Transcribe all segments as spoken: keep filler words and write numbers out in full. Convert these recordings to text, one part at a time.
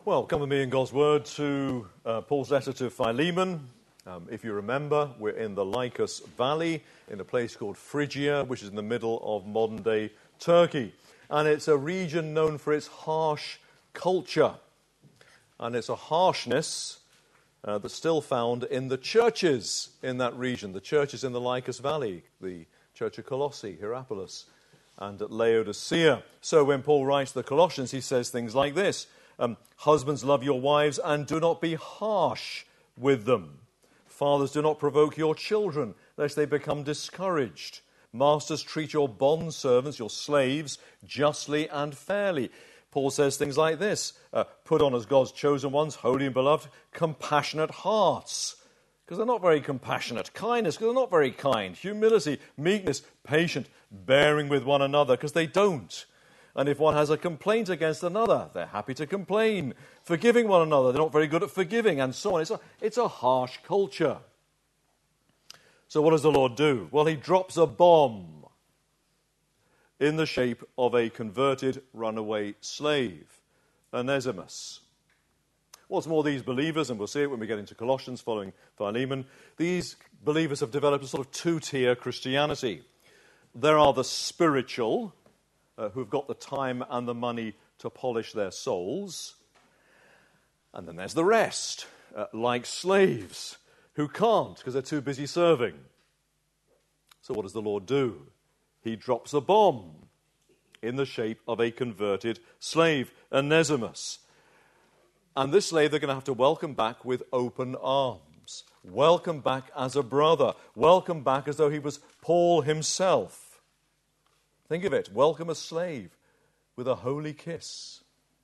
Well, come with me in God's Word to uh, Paul's letter to Philemon. Um, if you remember, we're in the Lycus Valley in a place called Phrygia, which is in the middle of modern-day Turkey. And it's a region known for its harsh culture. And it's a harshness uh, that's still found in the churches in that region, the churches in the Lycus Valley, the Church of Colossae, Hierapolis, and at Laodicea. So when Paul writes to the Colossians, he says things like this: Um, Husbands, love your wives and do not be harsh with them. Fathers, do not provoke your children, lest they become discouraged. Masters, treat your bondservants, your slaves, justly and fairly. Paul says things like this: uh, put on as God's chosen ones, holy and beloved, compassionate hearts, because they're not very compassionate. Kindness, because they're not very kind. Humility, meekness, patient, bearing with one another, because they don't. And if one has a complaint against another, they're happy to complain. Forgiving one another, they're not very good at forgiving, and so on. It's a, it's a harsh culture. So what does the Lord do? Well, he drops a bomb in the shape of a converted runaway slave, Onesimus. What's more, these believers, and we'll see it when we get into Colossians following Philemon, these believers have developed a sort of two-tier Christianity. There are the spiritual, Uh, who've got the time and the money to polish their souls. And then there's the rest, uh, like slaves, who can't because they're too busy serving. So what does the Lord do? He drops a bomb in the shape of a converted slave, Onesimus. And this slave they're going to have to welcome back with open arms. Welcome back as a brother. Welcome back as though he was Paul himself. Think of it, welcome a slave with a holy kiss.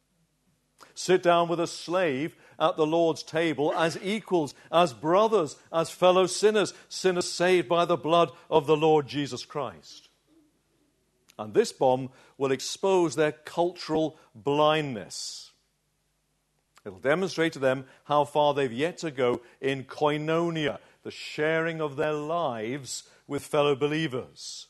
Sit down with a slave at the Lord's table as equals, as brothers, as fellow sinners, sinners saved by the blood of the Lord Jesus Christ. And this bomb will expose their cultural blindness. It'll demonstrate to them how far they've yet to go in koinonia, the sharing of their lives with fellow believers.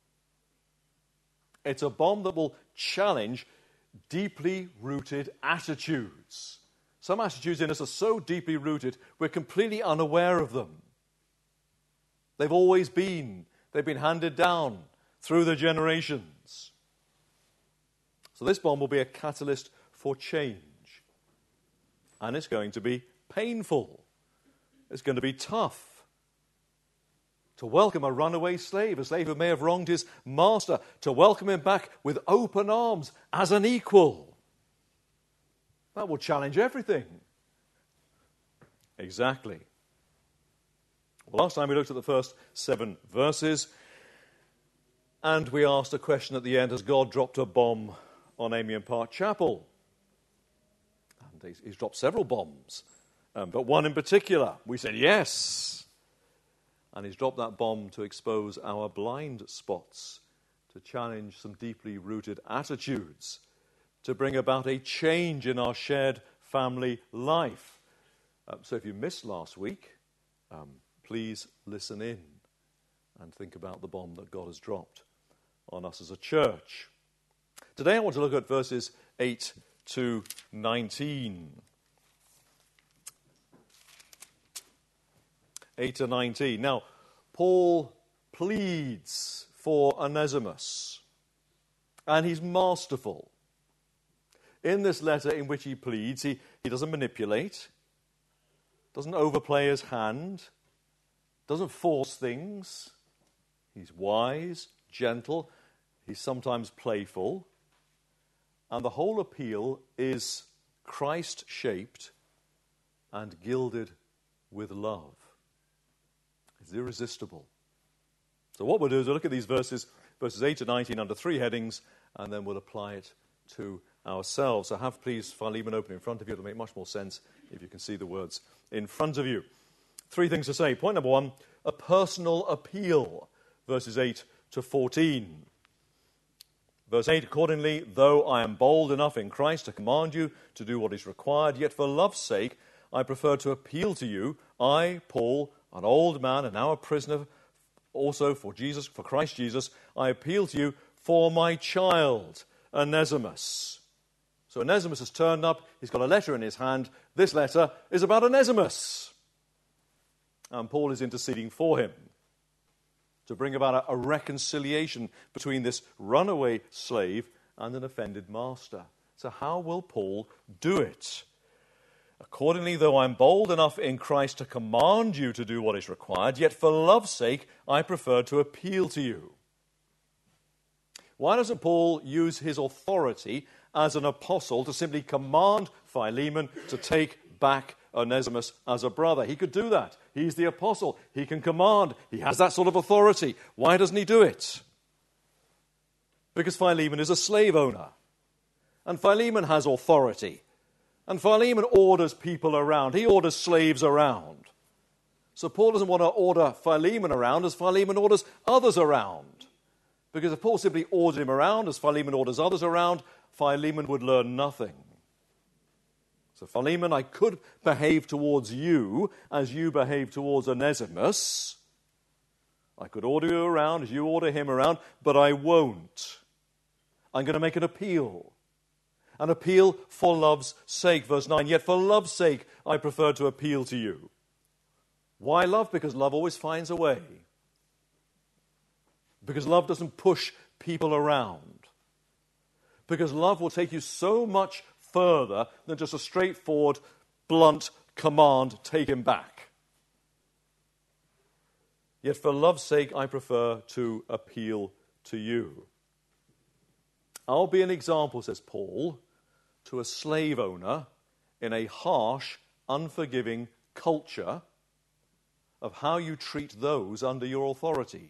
It's a bomb that will challenge deeply rooted attitudes. Some attitudes in us are so deeply rooted, we're completely unaware of them. They've always been. They've been handed down through the generations. So this bomb will be a catalyst for change. And it's going to be painful. It's going to be tough. To welcome a runaway slave, a slave who may have wronged his master, to welcome him back with open arms as an equal. That will challenge everything. Exactly. Well, last time we looked at the first seven verses, and we asked a question at the end: has God dropped a bomb on Amiens Park Chapel? And he's, he's dropped several bombs, um, but one in particular. We said yes. And he's dropped that bomb to expose our blind spots, to challenge some deeply rooted attitudes, to bring about a change in our shared family life. Uh, so if you missed last week, um, please listen in and think about the bomb that God has dropped on us as a church. Today I want to look at verses eight to nineteen. eight to nineteen. Now, Paul pleads for Onesimus, and he's masterful. In this letter in which he pleads, he, he doesn't manipulate, doesn't overplay his hand, doesn't force things. He's wise, gentle, he's sometimes playful, and the whole appeal is Christ-shaped and gilded with love. It's irresistible. So what we'll do is we'll look at these verses, verses eight to nineteen, under three headings, and then we'll apply it to ourselves. So have, please, Philemon open in front of you. It'll make much more sense if you can see the words in front of you. Three things to say. Point number one, a personal appeal, verses eight to fourteen. Verse eight, accordingly, though I am bold enough in Christ to command you to do what is required, yet for love's sake I prefer to appeal to you, I, Paul, an old man and now a prisoner also for Jesus, for Christ Jesus, I appeal to you for my child, Onesimus. So So Onesimus has turned up. He's got a letter in his hand. This letter is about Onesimus. And Paul is interceding for him to bring about a, a reconciliation between this runaway slave and an offended master. So how will Paul do it? Accordingly, though I am bold enough in Christ to command you to do what is required, yet for love's sake I prefer to appeal to you. Why doesn't Paul use his authority as an apostle to simply command Philemon to take back Onesimus as a brother? He could do that. He's the apostle. He can command. He has that sort of authority. Why doesn't he do it? Because Philemon is a slave owner. And Philemon has authority. And Philemon orders people around. He orders slaves around. So Paul doesn't want to order Philemon around as Philemon orders others around. Because if Paul simply ordered him around as Philemon orders others around, Philemon would learn nothing. So Philemon, I could behave towards you as you behave towards Onesimus. I could order you around as you order him around, but I won't. I'm going to make an appeal. An appeal for love's sake. Verse nine, yet for love's sake I prefer to appeal to you. Why love? Because love always finds a way. Because love doesn't push people around. Because love will take you so much further than just a straightforward, blunt command, take him back. Yet for love's sake, I prefer to appeal to you. I'll be an example, says Paul, to a slave owner in a harsh, unforgiving culture of how you treat those under your authority.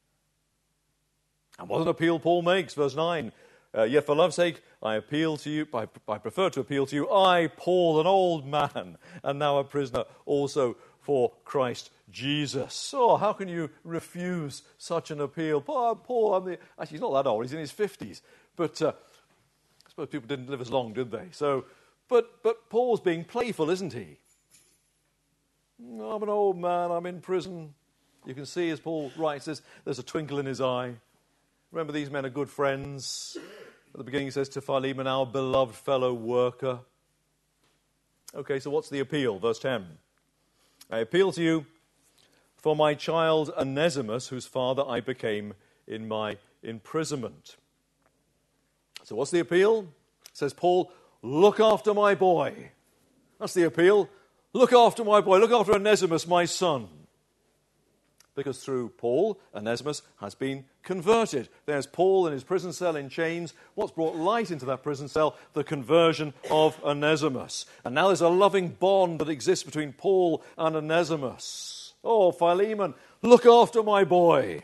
And what an appeal Paul makes, verse nine. Uh, Yet for love's sake, I appeal to you, I, I prefer to appeal to you, I, Paul, an old man, and now a prisoner, also for Christ Jesus. Oh, how can you refuse such an appeal? Paul, Paul I'm the, actually, he's not that old, he's in his fifties. But uh, I suppose people didn't live as long, did they? So, but, but Paul's being playful, isn't he? I'm an old man, I'm in prison. You can see as Paul writes this, there's a twinkle in his eye. Remember, these men are good friends. At the beginning he says to Philemon, our beloved fellow worker. Okay, so what's the appeal? Verse ten. I appeal to you for my child Onesimus, whose father I became in my imprisonment. So what's the appeal? Says Paul, look after my boy. That's the appeal. Look after my boy. Look after Onesimus, my son. Because through Paul, Onesimus has been converted. There's Paul in his prison cell in chains. What's brought light into that prison cell? The conversion of Onesimus. And now there's a loving bond that exists between Paul and Onesimus. Oh, Philemon, look after my boy.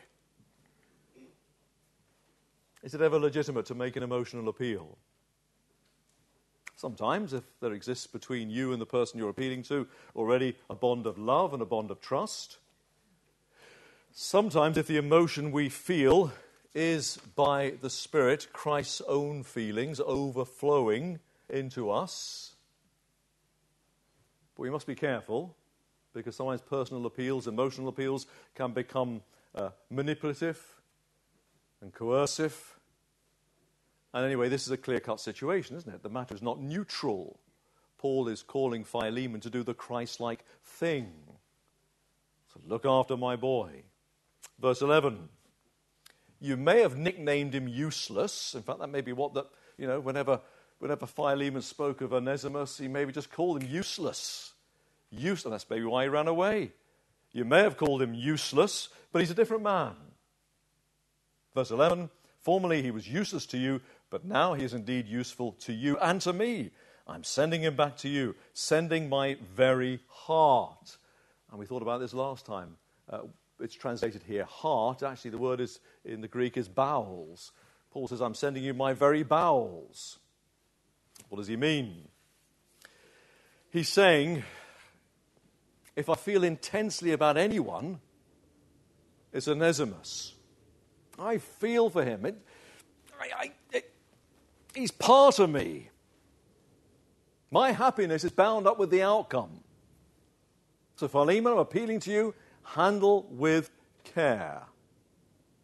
Is it ever legitimate to make an emotional appeal? Sometimes, if there exists between you and the person you're appealing to already a bond of love and a bond of trust. Sometimes, if the emotion we feel is by the Spirit, Christ's own feelings overflowing into us. But we must be careful, because sometimes personal appeals, emotional appeals, can become uh, manipulative and coercive. And anyway, this is a clear-cut situation, isn't it? The matter is not neutral. Paul is calling Philemon to do the Christ-like thing. So look after my boy. Verse eleven, you may have nicknamed him useless. In fact, that may be what, that you know, whenever whenever Philemon spoke of Onesimus, he maybe just called him useless. Useless, that's maybe why he ran away. You may have called him useless, but he's a different man. Verse eleven, formerly he was useless to you, but now he is indeed useful to you and to me. I'm sending him back to you, sending my very heart. And we thought about this last time. Uh, It's translated here, heart. Actually, the word is in the Greek is bowels. Paul says, I'm sending you my very bowels. What does he mean? He's saying, if I feel intensely about anyone, it's Onesimus. I feel for him. It, I, I, it, he's part of me. My happiness is bound up with the outcome. So, Philemon, I'm appealing to you, handle with care.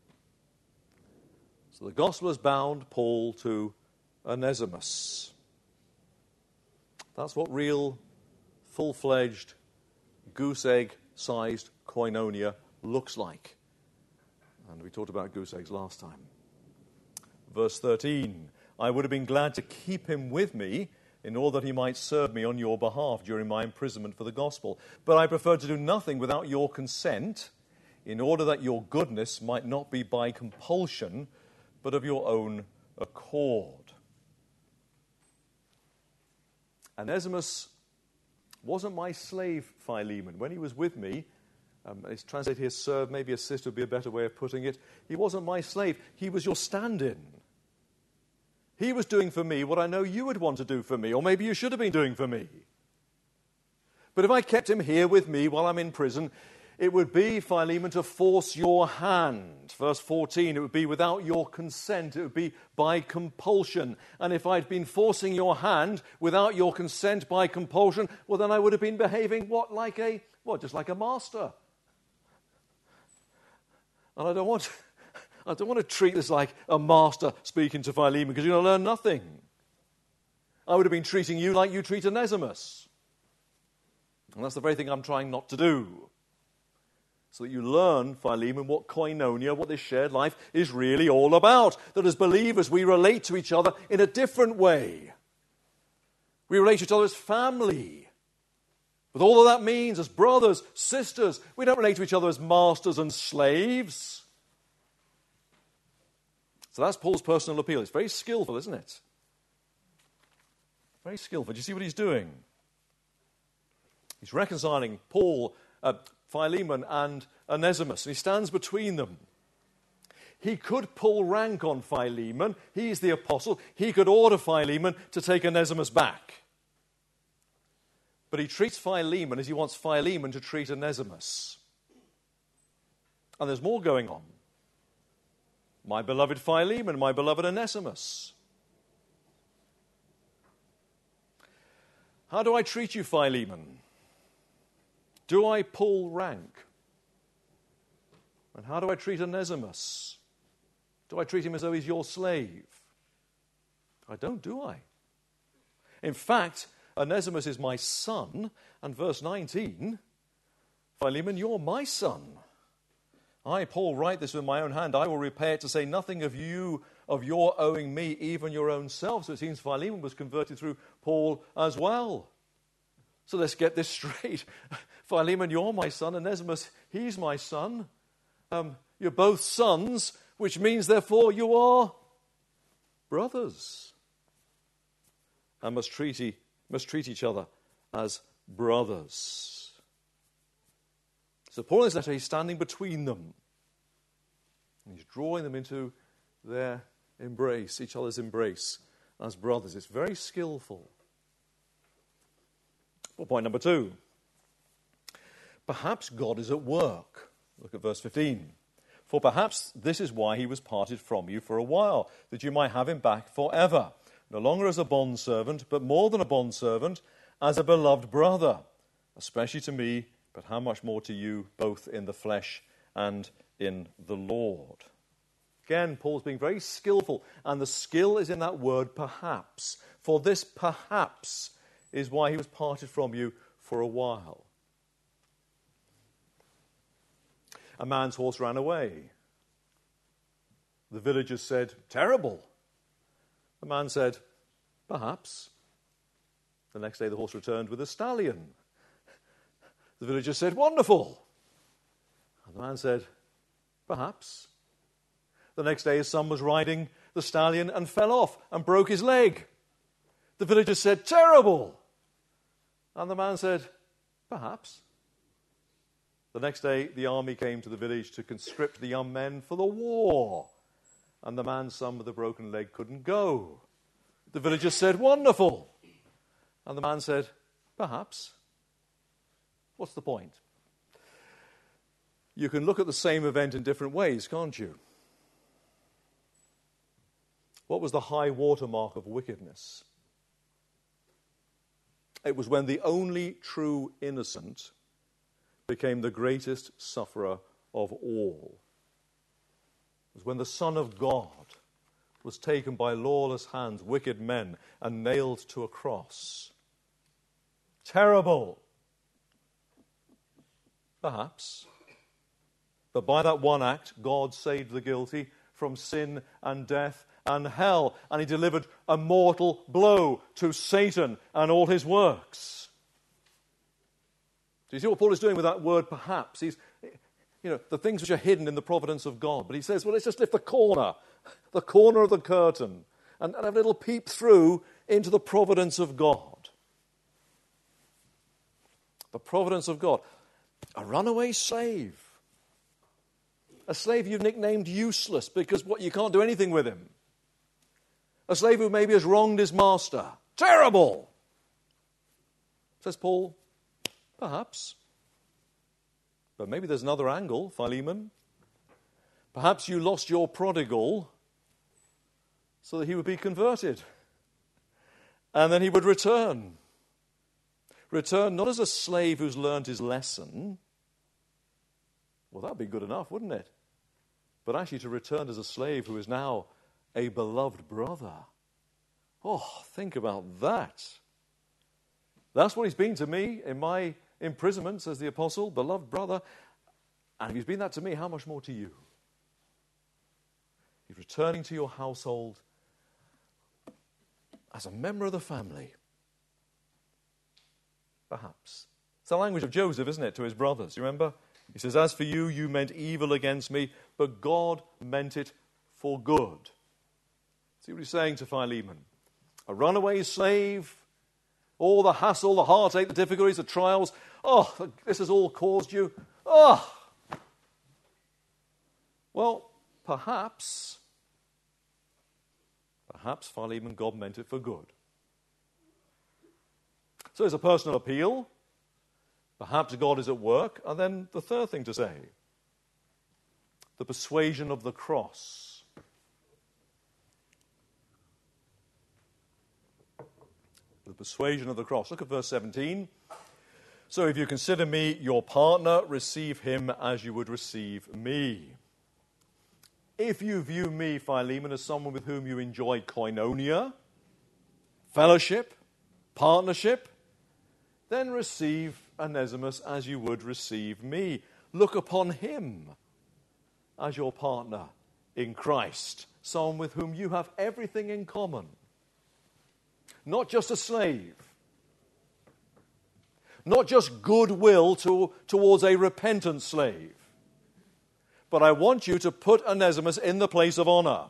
So the gospel has bound Paul to Onesimus. That's what real, full-fledged, goose egg-sized koinonia looks like. And we talked about goose eggs last time. Verse thirteen, I would have been glad to keep him with me in order that he might serve me on your behalf during my imprisonment for the gospel. But I prefer to do nothing without your consent, in order that your goodness might not be by compulsion, but of your own accord. Onesimus wasn't my slave, Philemon. When he was with me, um, it's translated here, serve, maybe assist would be a better way of putting it. He wasn't my slave. He was your stand-in. He was doing for me what I know you would want to do for me, or maybe you should have been doing for me. But if I kept him here with me while I'm in prison, it would be, Philemon, to force your hand. Verse fourteen, it would be without your consent. It would be by compulsion. And if I'd been forcing your hand without your consent by compulsion, well, then I would have been behaving, what, like a, what, just like a master. And I don't want, I don't want to treat this like a master speaking to Philemon, because you're going to learn nothing. I would have been treating you like you treat Onesimus. And that's the very thing I'm trying not to do. So that you learn, Philemon, what koinonia, what this shared life is really all about. That as believers we relate to each other in a different way. We relate to each other as family. With all that that means, as brothers, sisters. We don't relate to each other as masters and slaves. So that's Paul's personal appeal. It's very skillful, isn't it? Very skillful. Do you see what he's doing? He's reconciling Paul, uh, Philemon and Onesimus, and he stands between them. He could pull rank on Philemon. He's the apostle. He could order Philemon to take Onesimus back. But he treats Philemon as he wants Philemon to treat Onesimus. And there's more going on. My beloved Philemon, my beloved Onesimus. How do I treat you, Philemon? Do I pull rank? And how do I treat Onesimus? Do I treat him as though he's your slave? I don't, do I? In fact, Onesimus is my son, and verse nineteen, Philemon, you're my son. I, Paul, write this with my own hand. I will repay it, to say nothing of you, of your owing me, even your own self. So it seems Philemon was converted through Paul as well. So let's get this straight. Philemon, you're my son. Onesimus, he's my son. Um, you're both sons, which means, therefore, you are brothers. And must treat, e- must treat each other as brothers. So Paul in his letter, he's standing between them. And he's drawing them into their embrace, each other's embrace as brothers. It's very skillful. Well, point number two. Perhaps God is at work. Look at verse fifteen. For perhaps this is why he was parted from you for a while, that you might have him back forever, no longer as a bondservant, but more than a bondservant, as a beloved brother, especially to me, but how much more to you, both in the flesh and in the Lord. Again, Paul's being very skillful, and the skill is in that word perhaps. For this perhaps is why he was parted from you for a while. A man's horse ran away. The villagers said, terrible. The man said, perhaps. The next day the horse returned with a stallion. The villagers said, wonderful. And the man said, perhaps. The next day his son was riding the stallion and fell off and broke his leg. The villagers said, terrible. And the man said, perhaps. The next day the army came to the village to conscript the young men for the war. And the man's son with the broken leg couldn't go. The villagers said, wonderful. And the man said, perhaps. What's the point? You can look at the same event in different ways, can't you? What was the high watermark of wickedness? It was when the only true innocent became the greatest sufferer of all. It was when the Son of God was taken by lawless hands, wicked men, and nailed to a cross. terrible. Perhaps. But by that one act, God saved the guilty from sin and death and hell, and he delivered a mortal blow to Satan and all his works. Do you see what Paul is doing with that word perhaps? He's, you know, the things which are hidden in the providence of God. But he says, well, let's just lift the corner, the corner of the curtain, and, and have a little peep through into the providence of God. The providence of God. A runaway slave. A slave you've nicknamed useless because what you can't do anything with him. A slave who maybe has wronged his master. Terrible! Says Paul, perhaps. But maybe there's another angle, Philemon. Perhaps you lost your prodigal so that he would be converted. And then he would return. Return not as a slave who's learned his lesson. Well, that'd be good enough, wouldn't it? But actually to return as a slave who is now a beloved brother. Oh, think about that. That's what he's been to me in my imprisonment, says the apostle, beloved brother. And if he's been that to me, how much more to you? He's returning to your household as a member of the family. Perhaps. It's the language of Joseph, isn't it, to his brothers? You remember? He says, as for you, you meant evil against me, but God meant it for good. See what he's saying to Philemon? A runaway slave, all the hassle, the heartache, the difficulties, the trials. Oh, this has all caused you. Oh. Well, perhaps, perhaps Philemon, God meant it for good. So there's a personal appeal. Perhaps God is at work. And then the third thing to say, the persuasion of the cross. The persuasion of the cross. Look at verse seventeen. So if you consider me your partner, receive him as you would receive me. If you view me, Philemon, as someone with whom you enjoy koinonia, fellowship, partnership, then receive Onesimus as you would receive me. Look upon him as your partner in Christ, someone with whom you have everything in common. Not just a slave. Not just goodwill to, towards a repentant slave. But I want you to put Onesimus in the place of honor.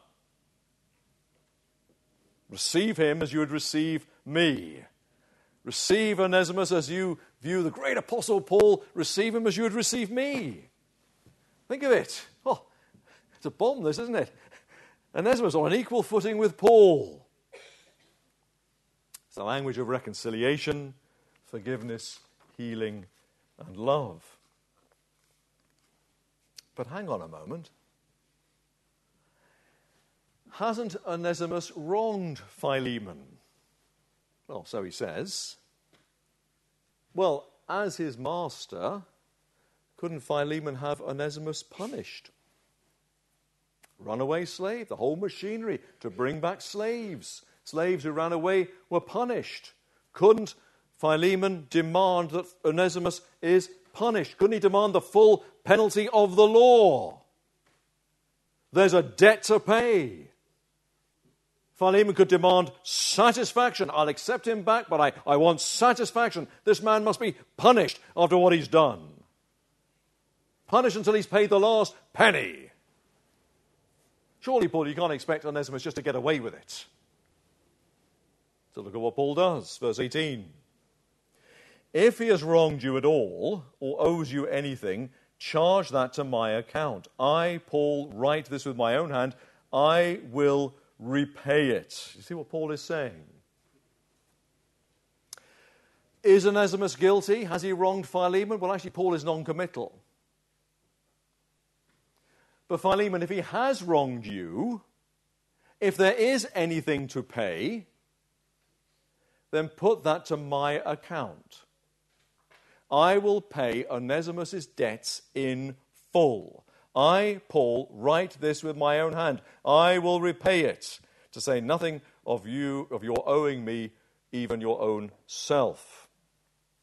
Receive him as you would receive me. Receive Onesimus as you view the great apostle Paul. Receive him as you would receive me. Think of it. Oh, it's a bomb, this, isn't it? Onesimus on an equal footing with Paul. It's the language of reconciliation, forgiveness, healing, and love. But hang on a moment. Hasn't Onesimus wronged Philemon? Well, so he says. Well, as his master, couldn't Philemon have Onesimus punished? Runaway slave, the whole machinery to bring back slaves. Slaves who ran away were punished. Couldn't Philemon demand that Onesimus is punished? Couldn't he demand the full penalty of the law? There's a debt to pay. Philemon could demand satisfaction. I'll accept him back, but I, I want satisfaction. This man must be punished after what he's done. Punished until he's paid the last penny. Surely, Paul, you can't expect Onesimus just to get away with it. So look at what Paul does. Verse eighteen. If he has wronged you at all, or owes you anything, charge that to my account. I, Paul, write this with my own hand. I will repay it. You see what Paul is saying? Is Onesimus guilty? Has he wronged Philemon? Well, actually, Paul is non-committal. But Philemon, if he has wronged you, if there is anything to pay, then put that to my account. I will pay Onesimus' debts in full. I, Paul, write this with my own hand. I will repay it, to say nothing of you, of your owing me, even your own self.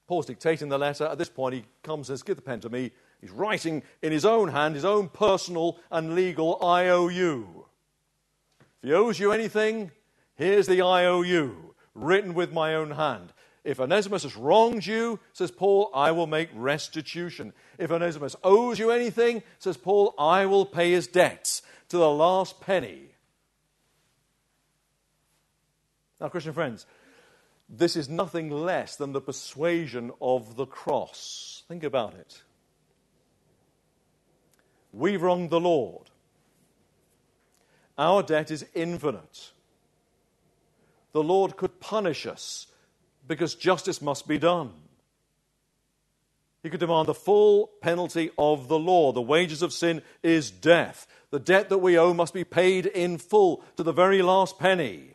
Paul's dictating the letter. At this point, he comes and says, give the pen to me. He's writing in his own hand, his own personal and legal I O U. If he owes you anything, here's the I O U, written with my own hand. If Onesimus has wronged you, says Paul, I will make restitution. If Onesimus owes you anything, says Paul, I will pay his debts to the last penny. Now, Christian friends, this is nothing less than the persuasion of the cross. Think about it. We've wronged the Lord. Our debt is infinite. The Lord could punish us because justice must be done. He could demand the full penalty of the law. The wages of sin is death. The debt that we owe must be paid in full to the very last penny.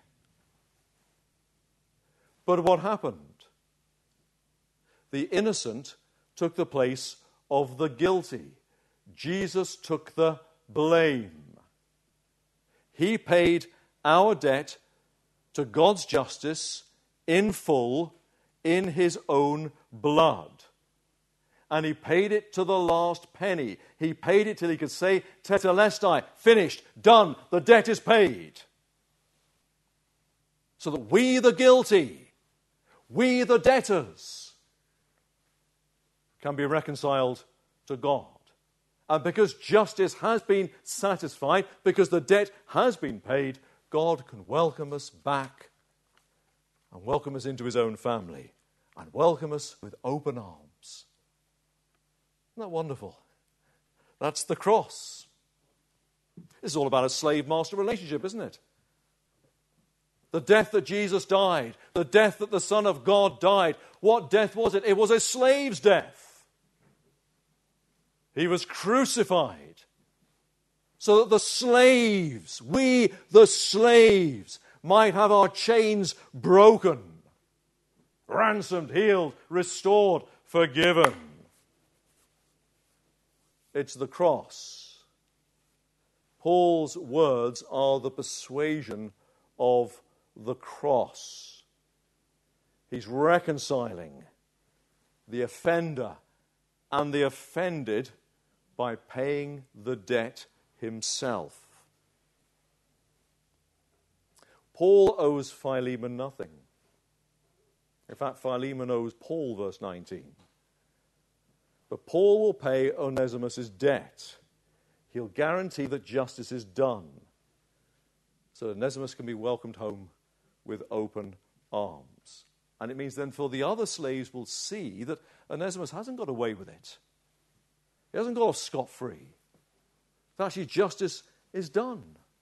But what happened? The innocent took the place of the guilty. Jesus took the blame. He paid our debt to God's justice in full in his own blood. And he paid it to the last penny. He paid it till he could say, Tetelestai, finished, done, the debt is paid. So that we the guilty, we the debtors, can be reconciled to God. And because justice has been satisfied, because the debt has been paid, God can welcome us back and welcome us into his own family and welcome us with open arms. Isn't that wonderful? That's the cross. This is all about a slave-master relationship, isn't it? The death that Jesus died, the death that the Son of God died, what death was it? It was a slave's death. He was crucified so that the slaves, we the slaves, might have our chains broken, ransomed, healed, restored, forgiven. It's the cross. Paul's words are the persuasion of the cross. He's reconciling the offender and the offended by paying the debt himself. Paul owes Philemon nothing. In fact, Philemon owes Paul, verse nineteen. But Paul will pay Onesimus' debt. He'll guarantee that justice is done, so that Onesimus can be welcomed home with open arms. And it means then for the other slaves will see that Onesimus hasn't got away with it. He hasn't got off scot-free. Actually, justice is done.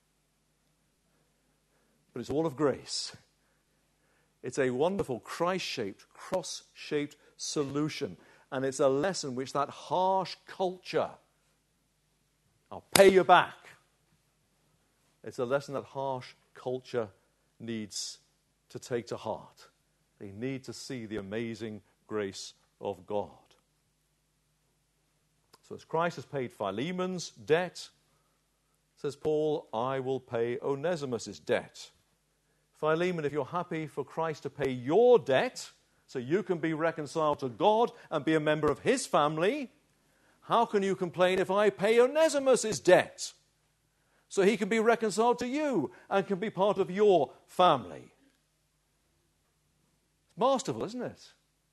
But it's all of grace. It's a wonderful Christ-shaped, cross-shaped solution. And it's a lesson which that harsh culture, I'll pay you back. It's a lesson that harsh culture needs to take to heart. They need to see the amazing grace of God. So as Christ has paid Philemon's debt, says Paul, I will pay Onesimus' debt. Philemon, if you're happy for Christ to pay your debt so you can be reconciled to God and be a member of his family, how can you complain if I pay Onesimus' debt so he can be reconciled to you and can be part of your family? It's masterful, isn't it?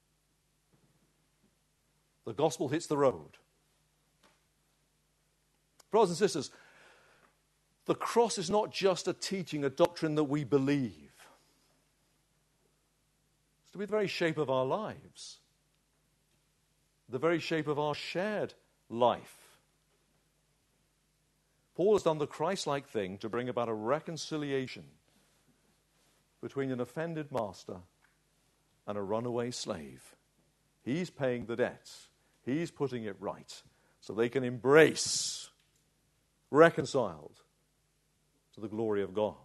The gospel hits the road. Brothers and sisters, the cross is not just a teaching, a doctrine that we believe. It's to be the very shape of our lives, the very shape of our shared life. Paul has done the Christ-like thing to bring about a reconciliation between an offended master and a runaway slave. He's paying the debts. He's putting it right so they can embrace, reconciled to the glory of God.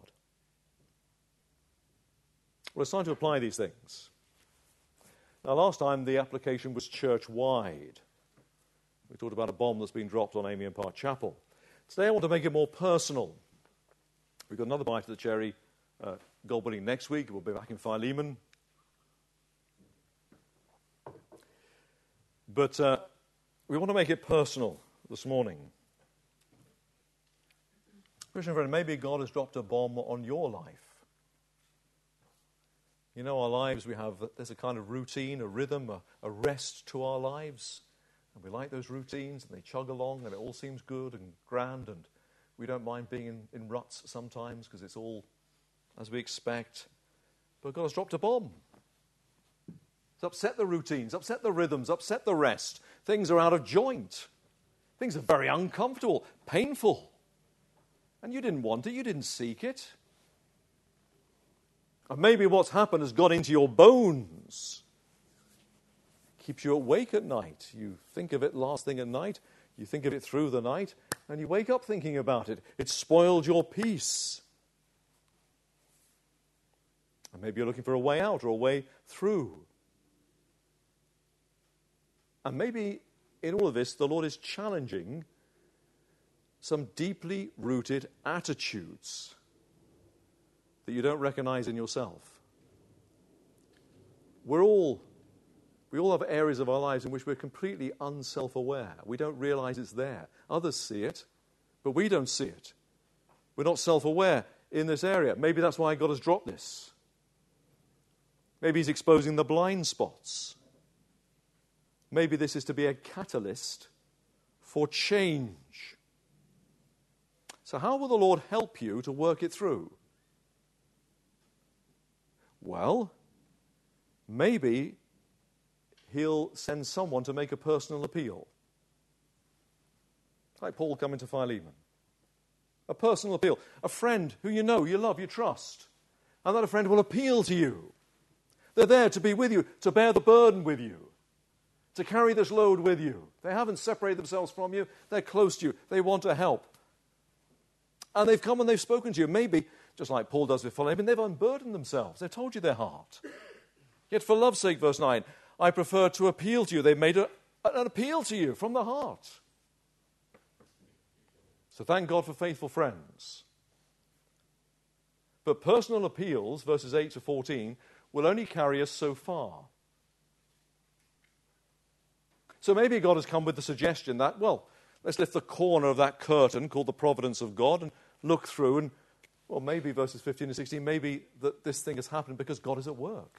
Well, it's time to apply these things. Now, last time the application was church-wide. We talked about a bomb that's been dropped on Amiens Park Chapel. Today I want to make it more personal. We've got another bite of the cherry uh, goal-bulling next week. We'll be back in Philemon. But uh, we want to make it personal this morning. Christian friend, maybe God has dropped a bomb on your life. You know, our lives, we have, there's a kind of routine, a rhythm, a, a rest to our lives. And we like those routines, and they chug along, and it all seems good and grand, and we don't mind being in, in ruts sometimes because it's all as we expect. But God has dropped a bomb. It's upset the routines, upset the rhythms, upset the rest. Things are out of joint. Things are very uncomfortable, painful. And you didn't want it, you didn't seek it. And maybe what's happened has got into your bones. Keeps you awake at night. You think of it last thing at night, you think of it through the night, and you wake up thinking about it. It's spoiled your peace. And maybe you're looking for a way out or a way through. And maybe in all of this, the Lord is challenging some deeply rooted attitudes that you don't recognize in yourself. We're all, we all have areas of our lives in which we're completely unself-aware. We don't realize it's there. Others see it, but we don't see it. We're not self-aware in this area. Maybe that's why God has dropped this. Maybe he's exposing the blind spots. Maybe this is to be a catalyst for change. So how will the Lord help you to work it through? Well, maybe he'll send someone to make a personal appeal. Like Paul coming to Philemon. A personal appeal. A friend who you know, you love, you trust. And that a friend will appeal to you. They're there to be with you, to bear the burden with you, to carry this load with you. They haven't separated themselves from you. They're close to you. They want to help. And they've come and they've spoken to you. Maybe, just like Paul does with Philemon, they've unburdened themselves. They've told you their heart. Yet for love's sake, verse nine, I prefer to appeal to you. They've made a, an appeal to you from the heart. So thank God for faithful friends. But personal appeals, verses eight to fourteen, will only carry us so far. So maybe God has come with the suggestion that, well, let's lift the corner of that curtain called the providence of God and look through and, well, maybe verses fifteen and sixteen, maybe that this thing has happened because God is at work.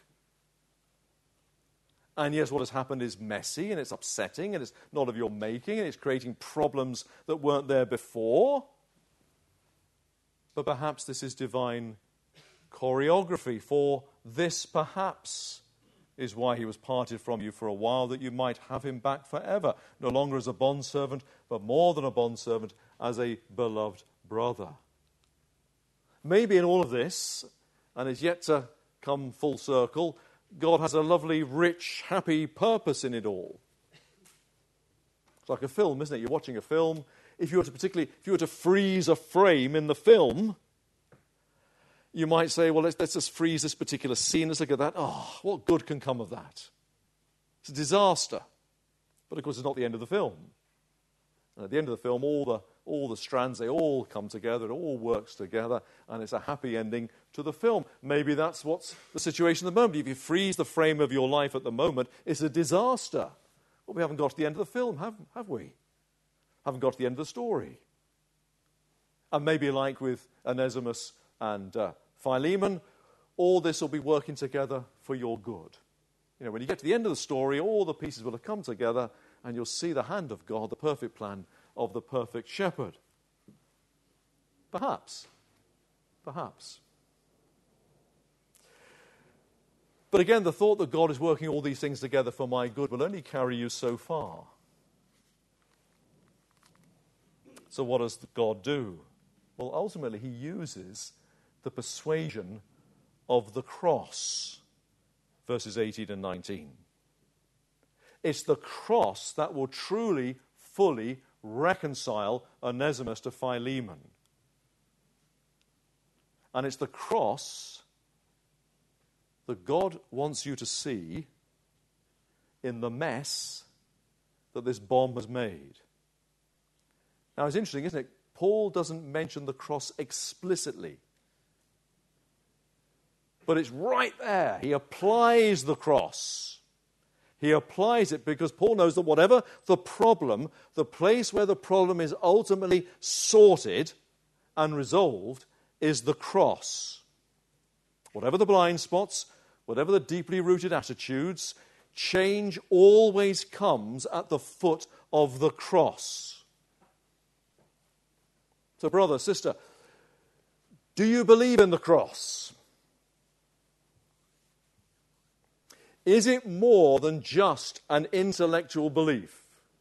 And yes, what has happened is messy and it's upsetting and it's not of your making and it's creating problems that weren't there before. But perhaps this is divine choreography, for this perhaps is why he was parted from you for a while, that you might have him back forever, no longer as a bondservant, but more than a bondservant, as a beloved brother. Maybe in all of this, and is yet to come full circle, God has a lovely, rich, happy purpose in it all. It's like a film, isn't it? You're watching a film. If you were to particularly, if you were to freeze a frame in the film, you might say, well, let's, let's just freeze this particular scene. Let's look at that. Oh, what good can come of that? It's a disaster. But of course, it's not the end of the film. And at the end of the film, all the all the strands, they all come together. It all works together. And it's a happy ending to the film. Maybe that's what's the situation at the moment. If you freeze the frame of your life at the moment, it's a disaster. Well, we haven't got to the end of the film, have, have we? Haven't got to the end of the story. And maybe like with Onesimus and uh, Philemon, all this will be working together for your good. You know, when you get to the end of the story, all the pieces will have come together and you'll see the hand of God, the perfect plan of the perfect shepherd. Perhaps. Perhaps. But again, the thought that God is working all these things together for my good will only carry you so far. So what does God do? Well, ultimately, he uses the persuasion of the cross, verses eighteen and nineteen. It's the cross that will truly, fully reconcile Onesimus to Philemon. And it's the cross that God wants you to see in the mess that this bomb has made. Now, it's interesting, isn't it? Paul doesn't mention the cross explicitly. But it's right there. He applies the cross. He applies it because Paul knows that whatever the problem, the place where the problem is ultimately sorted and resolved is the cross. Whatever the blind spots, whatever the deeply rooted attitudes, change always comes at the foot of the cross. So, brother, sister, do you believe in the cross? Is it more than just an intellectual belief?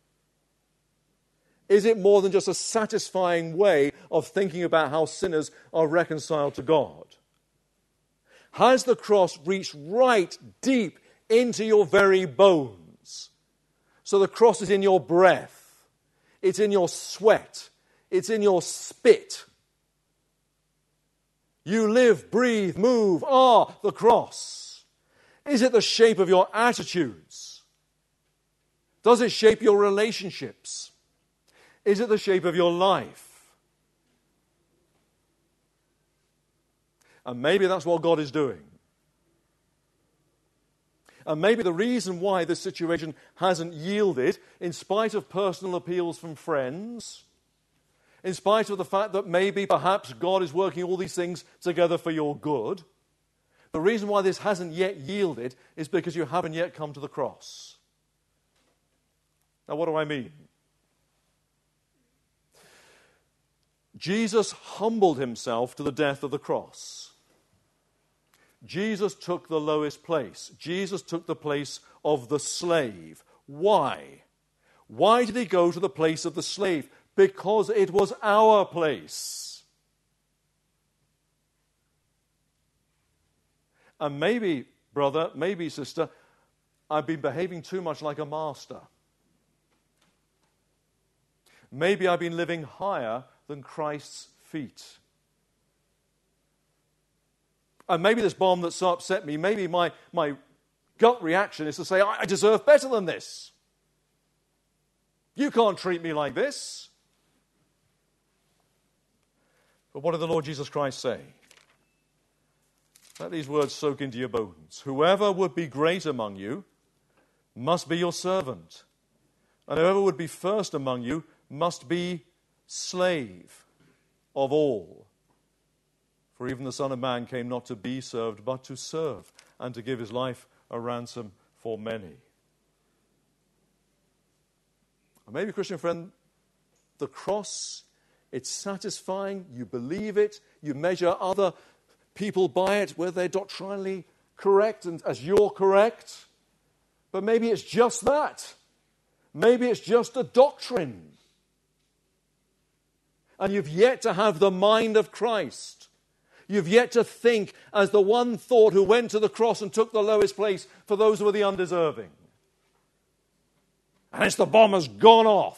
Is it more than just a satisfying way of thinking about how sinners are reconciled to God? Has the cross reached right deep into your very bones? So the cross is in your breath, it's in your sweat, it's in your spit. You live, breathe, move, are the cross. Is it the shape of your attitudes? Does it shape your relationships? Is it the shape of your life? And maybe that's what God is doing. And maybe the reason why this situation hasn't yielded, in spite of personal appeals from friends, in spite of the fact that maybe perhaps God is working all these things together for your good, the reason why this hasn't yet yielded is because you haven't yet come to the cross. Now, what do I mean? Jesus humbled himself to the death of the cross. Jesus took the lowest place. Jesus took the place of the slave. Why? Why did he go to the place of the slave? Because it was our place. And maybe, brother, maybe, sister, I've been behaving too much like a master. Maybe I've been living higher than Christ's feet. And maybe this bomb that's so upset me, maybe my, my gut reaction is to say, I deserve better than this. You can't treat me like this. But what did the Lord Jesus Christ say? Let these words soak into your bones. Whoever would be great among you must be your servant. And whoever would be first among you must be slave of all. For even the Son of Man came not to be served, but to serve, and to give his life a ransom for many. And maybe, Christian friend, the cross, it's satisfying, you believe it, you measure other people by it, whether they're doctrinally correct and as you're correct. But maybe it's just that. Maybe it's just a doctrine. And you've yet to have the mind of Christ. You've yet to think as the one thought who went to the cross and took the lowest place for those who were the undeserving. And as the bomb has gone off,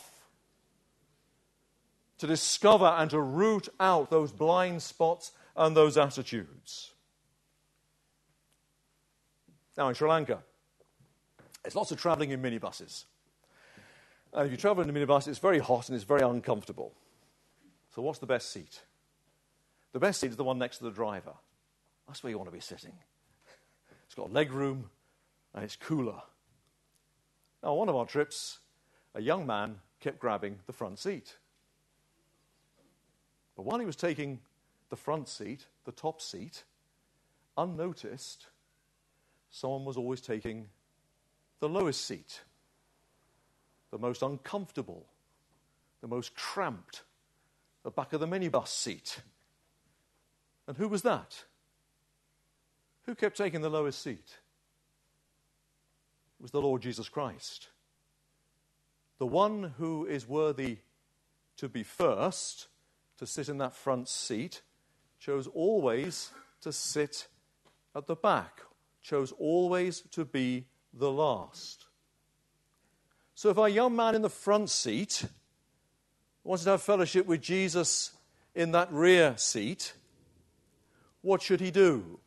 to discover and to root out those blind spots and those attitudes. Now, in Sri Lanka, there's lots of travelling in minibuses. And if you travel in a minibus, it's very hot and it's very uncomfortable. So what's the best seat? The best seat is the one next to the driver. That's where you want to be sitting. It's got leg room and it's cooler. Now, on one of our trips, a young man kept grabbing the front seat. But while he was taking the front seat, the top seat, unnoticed, someone was always taking the lowest seat, the most uncomfortable, the most cramped, the back of the minibus seat. And who was that? Who kept taking the lowest seat? It was the Lord Jesus Christ. The one who is worthy to be first, to sit in that front seat, chose always to sit at the back, chose always to be the last. So if our young man in the front seat wanted to have fellowship with Jesus in that rear seat, what should he do?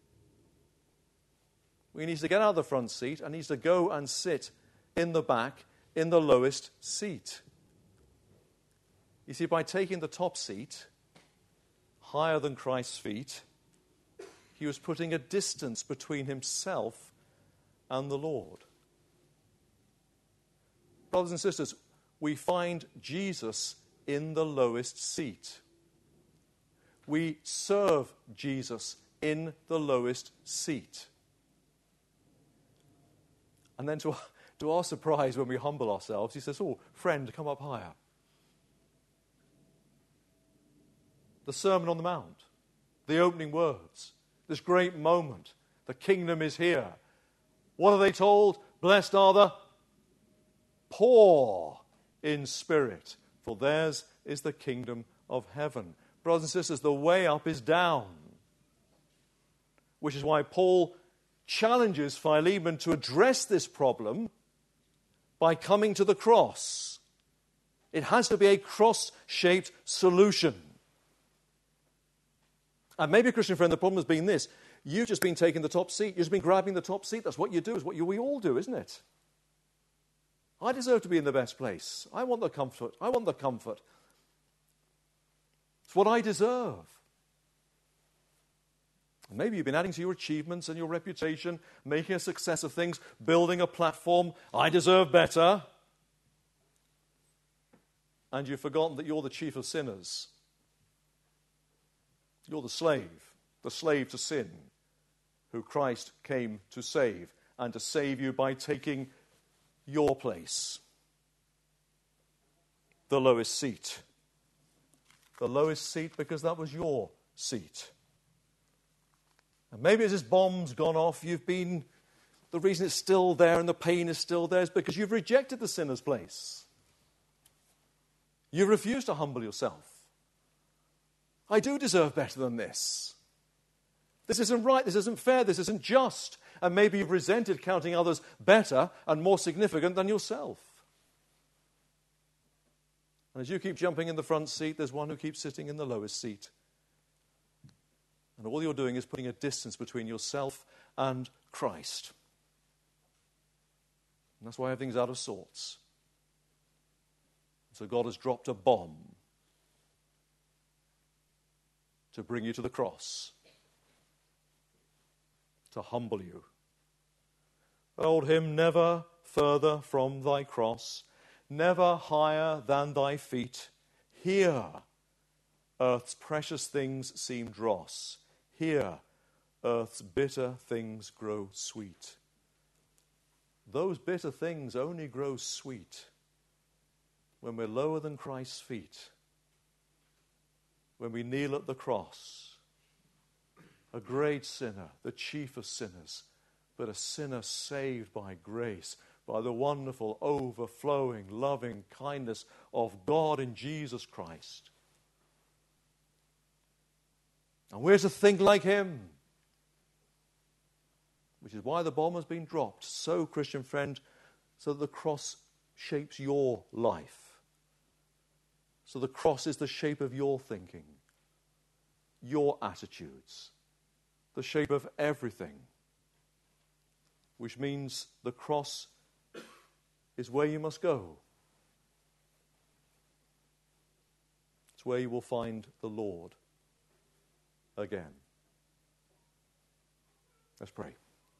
Well, he needs to get out of the front seat and needs to go and sit in the back in the lowest seat. You see, by taking the top seat higher than Christ's feet, he was putting a distance between himself and the Lord. brothers and sisters, we find Jesus in the lowest seat. We serve Jesus in the lowest seat. And then to, to our surprise, when we humble ourselves, he says, oh, friend, come up higher. The Sermon on the Mount, the opening words, this great moment, the kingdom is here. What are they told? Blessed are the poor in spirit, for theirs is the kingdom of heaven. Brothers and sisters, the way up is down, which is why Paul challenges Philemon to address this problem by coming to the cross. It has to be a cross-shaped solution. And maybe, Christian friend, the problem has been this. You've just been taking the top seat. You've just been grabbing the top seat. That's what you do. It's what you, we all do, isn't it? I deserve to be in the best place. I want the comfort. I want the comfort. It's what I deserve. And maybe you've been adding to your achievements and your reputation, making a success of things, building a platform. I deserve better. And you've forgotten that you're the chief of sinners. You're the slave, the slave to sin, who Christ came to save, and to save you by taking your place. The lowest seat. The lowest seat because that was your seat. And maybe as this bomb's gone off, you've been, the reason it's still there and the pain is still there is because you've rejected the sinner's place. You refuse to humble yourself. I do deserve better than this. This isn't right, this isn't fair, this isn't just. And maybe you've resented counting others better and more significant than yourself. And as you keep jumping in the front seat, there's one who keeps sitting in the lowest seat. And all you're doing is putting a distance between yourself and Christ. And that's why everything's out of sorts. So God has dropped a bomb to bring you to the cross, to humble you. That old hymn, never further from thy cross, never higher than thy feet. Here earth's precious things seem dross. Here earth's bitter things grow sweet. Those bitter things only grow sweet when we're lower than Christ's feet. When we kneel at the cross, a great sinner, the chief of sinners, but a sinner saved by grace, by the wonderful, overflowing, loving kindness of God in Jesus Christ. And we're to think like him, which is why the bomb has been dropped. So, Christian friend, so that the cross shapes your life. So the cross is the shape of your thinking, your attitudes, the shape of everything, which means the cross is where you must go. It's where you will find the Lord again. Let's pray.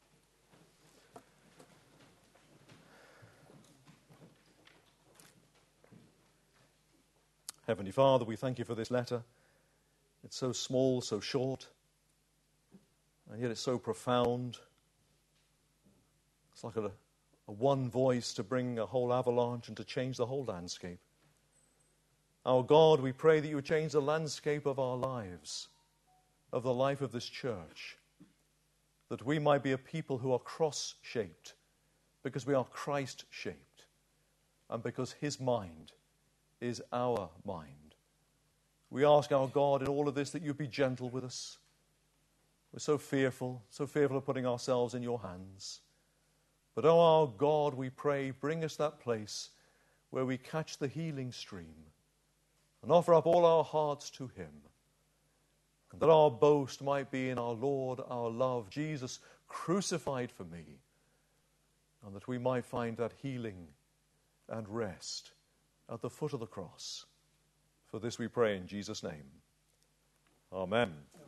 Heavenly Father, we thank you for this letter. It's so small, so short, and yet it's so profound. It's like a, a one voice to bring a whole avalanche and to change the whole landscape. Our God, we pray that you would change the landscape of our lives, of the life of this church, that we might be a people who are cross-shaped, because we are Christ-shaped, and because his mind is our mind. We ask our God in all of this that you be gentle with us. We're so fearful, so fearful of putting ourselves in your hands. But, oh, our God, we pray, bring us that place where we catch the healing stream and offer up all our hearts to him. And that our boast might be in our Lord, our love, Jesus crucified for me. And that we might find that healing and rest at the foot of the cross. For this we pray in Jesus' name. Amen.